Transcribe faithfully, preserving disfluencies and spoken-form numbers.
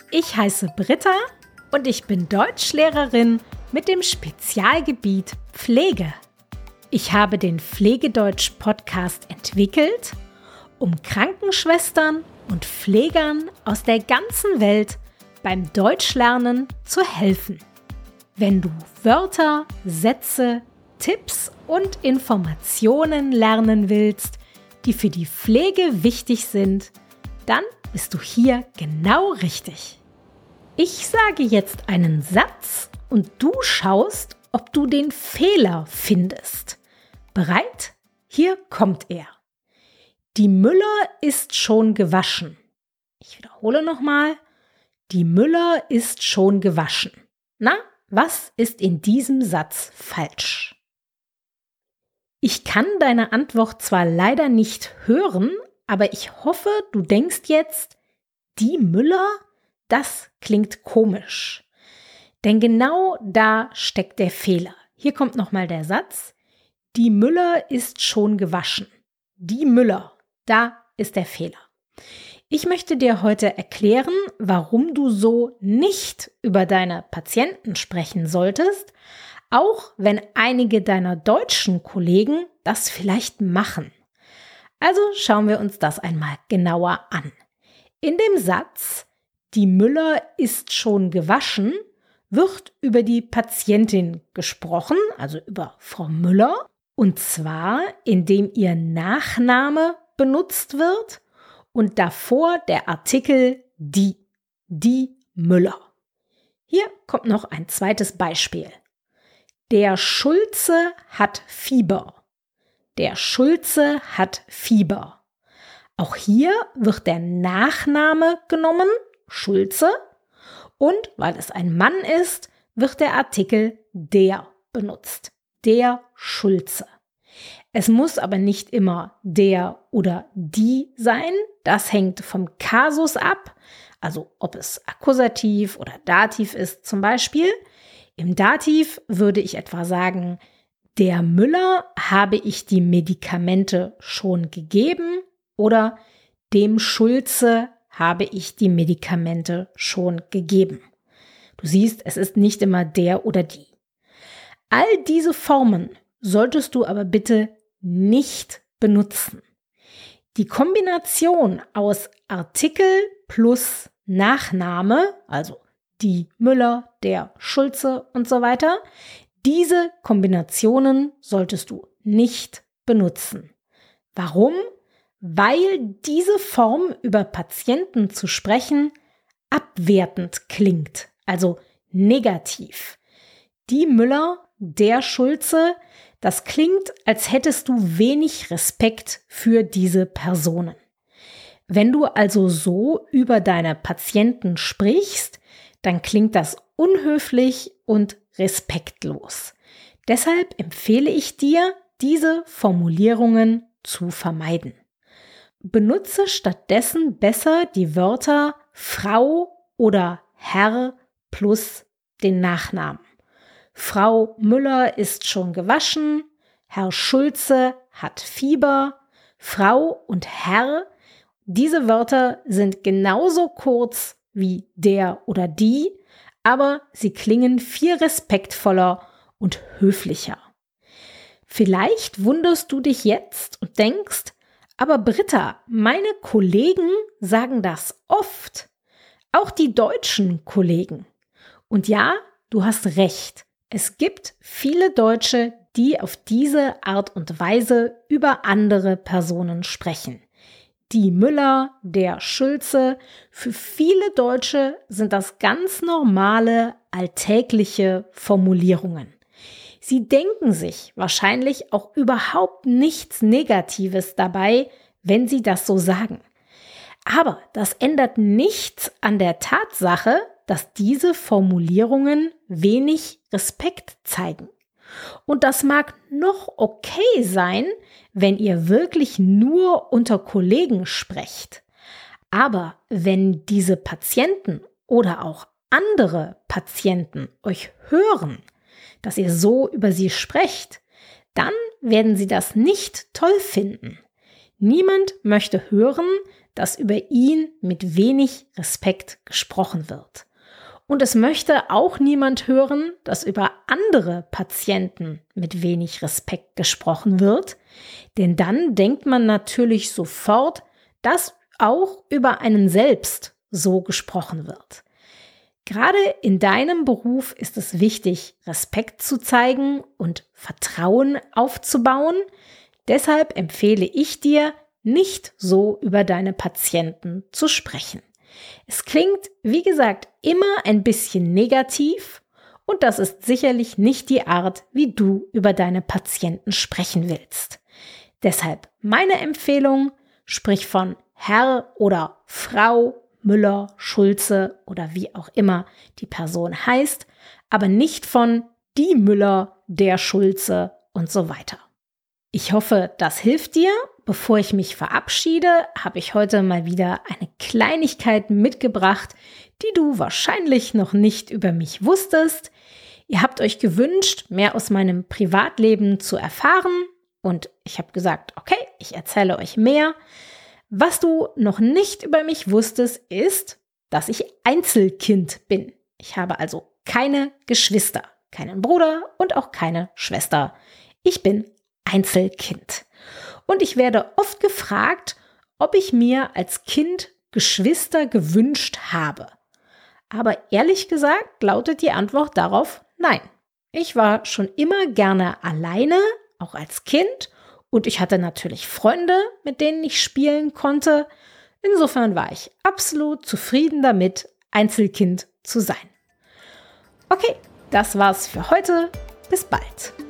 Ich heiße Britta und ich bin Deutschlehrerin mit dem Spezialgebiet Pflege. Ich habe den Pflegedeutsch-Podcast entwickelt, um Krankenschwestern und Pflegern aus der ganzen Welt beim Deutschlernen zu helfen. Wenn du Wörter, Sätze, Tipps und Informationen lernen willst, die für die Pflege wichtig sind, dann bist du hier genau richtig. Ich sage jetzt einen Satz und du schaust, ob du den Fehler findest. Bereit? Hier kommt er. Die Müller ist schon gewaschen. Ich wiederhole nochmal. Die Müller ist schon gewaschen. Na, was ist in diesem Satz falsch? Ich kann deine Antwort zwar leider nicht hören, aber ich hoffe, du denkst jetzt, die Müller? Das klingt komisch. Denn genau da steckt der Fehler. Hier kommt nochmal der Satz. Die Müller ist schon gewaschen. Die Müller, da ist der Fehler. Ich möchte dir heute erklären, warum du so nicht über deine Patienten sprechen solltest, auch wenn einige deiner deutschen Kollegen das vielleicht machen. Also schauen wir uns das einmal genauer an. In dem Satz, die Müller ist schon gewaschen, wird über die Patientin gesprochen, also über Frau Müller, und zwar indem ihr Nachname benutzt wird und davor der Artikel die, die Müller. Hier kommt noch ein zweites Beispiel. Der Schulze hat Fieber. Der Schulze hat Fieber. Auch hier wird der Nachname genommen, Schulze, und weil es ein Mann ist, wird der Artikel der benutzt. Der Schulze. Es muss aber nicht immer der oder die sein. Das hängt vom Kasus ab, also ob es Akkusativ oder Dativ ist zum Beispiel. Im Dativ würde ich etwa sagen, der Müller habe ich die Medikamente schon gegeben oder dem Schulze habe ich die Medikamente schon gegeben. Du siehst, es ist nicht immer der oder die. All diese Formen solltest du aber bitte nicht benutzen. Die Kombination aus Artikel plus Nachname, also die Müller, der Schulze und so weiter, diese Kombinationen solltest du nicht benutzen. Warum? Weil diese Form über Patienten zu sprechen abwertend klingt, also negativ. Die Müller, der Schulze, das klingt, als hättest du wenig Respekt für diese Personen. Wenn du also so über deine Patienten sprichst, dann klingt das unhöflich und respektlos. Deshalb empfehle ich dir, diese Formulierungen zu vermeiden. Benutze stattdessen besser die Wörter Frau oder Herr plus den Nachnamen. Frau Müller ist schon gewaschen, Herr Schulze hat Fieber, Frau und Herr. Diese Wörter sind genauso kurz wie der oder die, aber sie klingen viel respektvoller und höflicher. Vielleicht wunderst du dich jetzt und denkst, aber Britta, meine Kollegen sagen das oft, auch die deutschen Kollegen. Und ja, du hast recht, es gibt viele Deutsche, die auf diese Art und Weise über andere Personen sprechen. Die Müller, der Schulze, für viele Deutsche sind das ganz normale, alltägliche Formulierungen. Sie denken sich wahrscheinlich auch überhaupt nichts Negatives dabei, wenn sie das so sagen. Aber das ändert nichts an der Tatsache, dass diese Formulierungen wenig Respekt zeigen. Und das mag noch okay sein, wenn ihr wirklich nur unter Kollegen sprecht. Aber wenn diese Patienten oder auch andere Patienten euch hören, dass ihr so über sie sprecht, dann werden sie das nicht toll finden. Niemand möchte hören, dass über ihn mit wenig Respekt gesprochen wird. Und es möchte auch niemand hören, dass über andere Patienten mit wenig Respekt gesprochen wird, denn dann denkt man natürlich sofort, dass auch über einen selbst so gesprochen wird. Gerade in deinem Beruf ist es wichtig, Respekt zu zeigen und Vertrauen aufzubauen. Deshalb empfehle ich dir, nicht so über deine Patienten zu sprechen. Es klingt, wie gesagt, immer ein bisschen negativ und das ist sicherlich nicht die Art, wie du über deine Patienten sprechen willst. Deshalb meine Empfehlung, sprich von Herr oder Frau Müller, Schulze oder wie auch immer die Person heißt, aber nicht von die Müller, der Schulze und so weiter. Ich hoffe, das hilft dir. Bevor ich mich verabschiede, habe ich heute mal wieder eine Kleinigkeit mitgebracht, die du wahrscheinlich noch nicht über mich wusstest. Ihr habt euch gewünscht, mehr aus meinem Privatleben zu erfahren und ich habe gesagt, okay, ich erzähle euch mehr. Was du noch nicht über mich wusstest, ist, dass ich Einzelkind bin. Ich habe also keine Geschwister, keinen Bruder und auch keine Schwester. Ich bin Einzelkind. Und ich werde oft gefragt, ob ich mir als Kind Geschwister gewünscht habe. Aber ehrlich gesagt lautet die Antwort darauf nein. Ich war schon immer gerne alleine, auch als Kind. Und ich hatte natürlich Freunde, mit denen ich spielen konnte. Insofern war ich absolut zufrieden damit, Einzelkind zu sein. Okay, das war's für heute. Bis bald.